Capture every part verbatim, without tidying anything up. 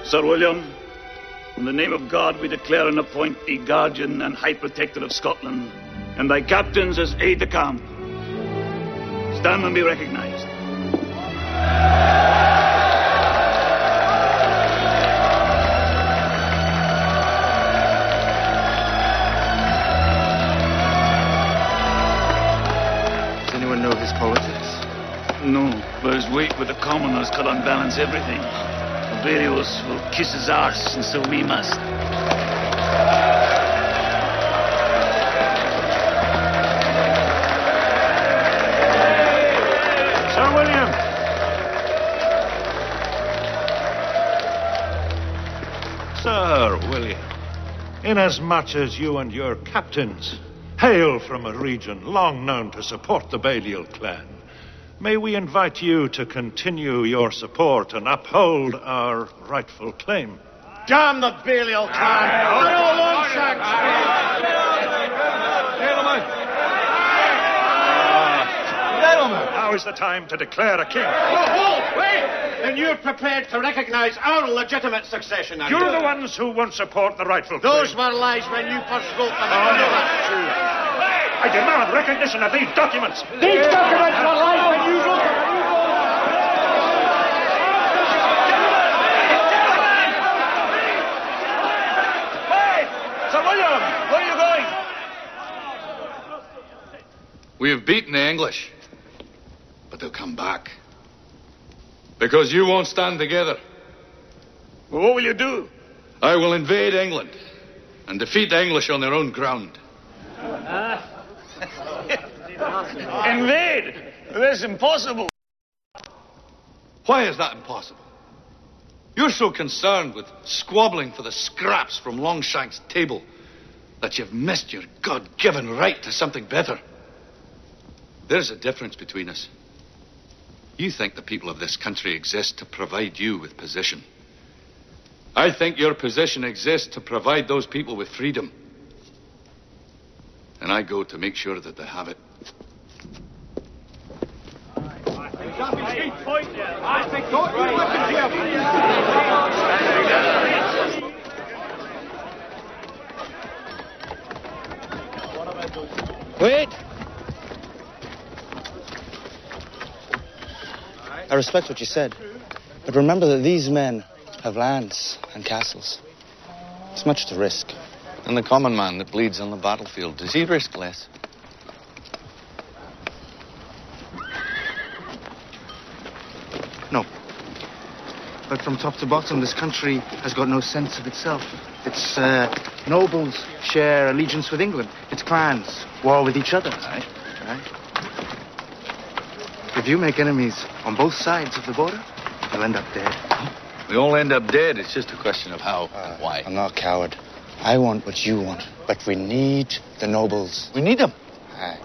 Sir William, in the name of God, we declare and appoint thee guardian and high protector of Scotland, and thy captains as aide-de-camp. Stand and be recognized. Does anyone know his politics? No, but his weight with the commoners could unbalance everything. Barrios will kiss his arse, and so we must. Sir William! Sir William, inasmuch as you and your captains hail from a region long known to support the Balliol clan, may we invite you to continue your support and uphold our rightful claim? Damn the Balliol clan! They're all Longshanks! Gentlemen! Gentlemen! Now is the time to declare a king. Oh, hold! Wait! Then you're prepared to recognize our legitimate succession, are you? You're the ones who won't support the rightful Those claim. were lies when you first wrote them. Oh, no, that's true. I demand recognition of these documents. These documents were lies when you wrote them. Sir William, where are you going? We have beaten the English, but they'll come back. Because you won't stand together. Well, what will you do? I will invade England and defeat the English on their own ground. Invade? That's impossible. Why is that impossible? You're so concerned with squabbling for the scraps from Longshank's table that you've missed your God-given right to something better. There's a difference between us. You think the people of this country exist to provide you with position. I think your position exists to provide those people with freedom. And I go to make sure that they have it. Wait! I respect what you said, but remember that these men have lands and castles. It's much to risk. And the common man that bleeds on the battlefield, does he risk less? No. But from top to bottom, this country has got no sense of itself. Its uh, nobles share allegiance with England. Its clans war with each other. Right? Right? If you make enemies on both sides of the border, you'll end up dead. We all end up dead. It's just a question of how Uh, and why. I'm not a coward. I want what you want, but we need the nobles. We need them. Aye.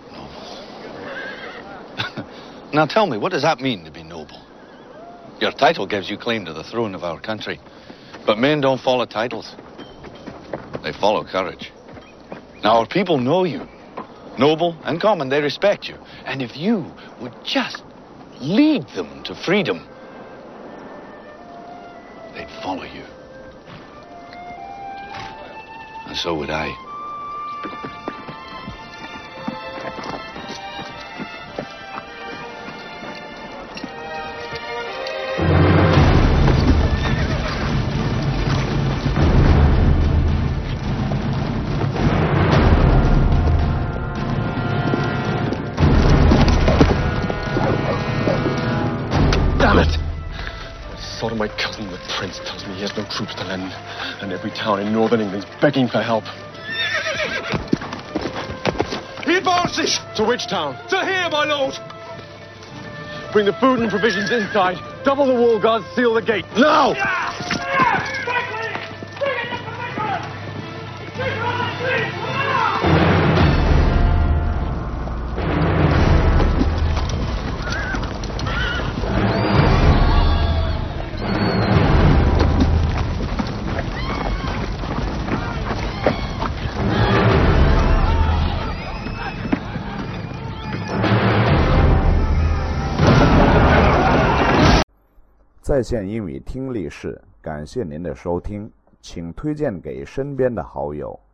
Now tell me, what does that mean to be noble? Your title gives you claim to the throne of our country. But men don't follow titles. They follow courage. Now our people know you. Noble and common, they respect you. And if you would just lead them to freedom, they'd follow you. And so would I. Damn it! Sort of my cousin, the prince, tells me he has no troops to lend, and every town in northern England's begging for help. He advances! To which town? To here, my lord! Bring the food and provisions inside. Double the wall guards, seal the gate. Now! 在线英语听力室感谢您的收听，请推荐给身边的好友。